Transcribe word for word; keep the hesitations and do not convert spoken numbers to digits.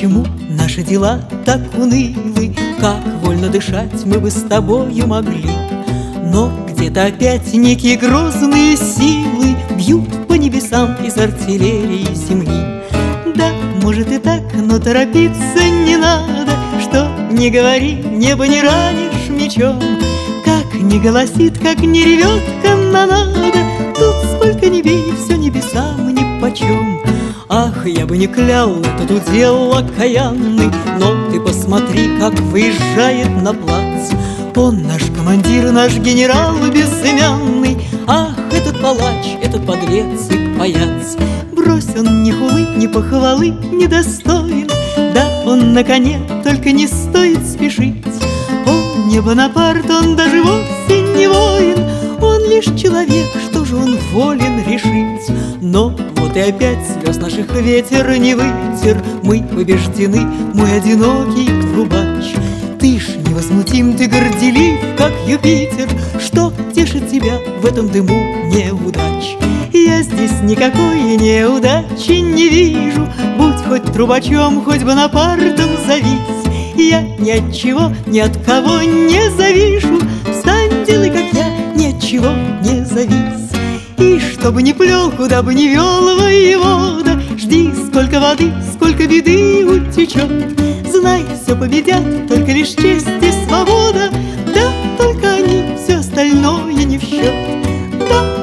Почему наши дела так унылы? Как вольно дышать мы бы с тобою могли. Но где-то опять некие грозные силы бьют по небесам из артиллерии земли. Да, может и так, но торопиться не надо. Что не говори, небо не ранишь мечом. Как не голосит, как не ревет канонада, тут сколько ни бей, все небесам нипочем. Ах, я бы не клял этот удел окаянный, но ты посмотри, как выезжает на плац. Он наш командир, наш генерал безымянный. Ах, этот палач, этот подлец и паяц. Брось, он ни хулы, ни похвалы не достоин. Да, он на коне, только не стоит спешить. Он не Бонапарт, он даже вовсе не воин. Он лишь человек, что же он волен решить. Но вот и опять слез наших ветер не вытер. Мы побеждены, мой одинокий трубач. Ты ж невозмутим, ты горделив, как Юпитер. Что тешит тебя в этом дыму неудач? Я здесь никакой неудачи не вижу. Будь хоть трубачом, хоть Бонапартом зовись. Я ни от чего, ни от кого не завишу. Встань, делай, как я, ни от чего не завись. И чтобы не плел, куда бы ни вел воевода, жди, сколько воды, сколько беды утечет. Знай, все победят, только лишь честь и свобода. Да, только они, все остальное не в счет. Да,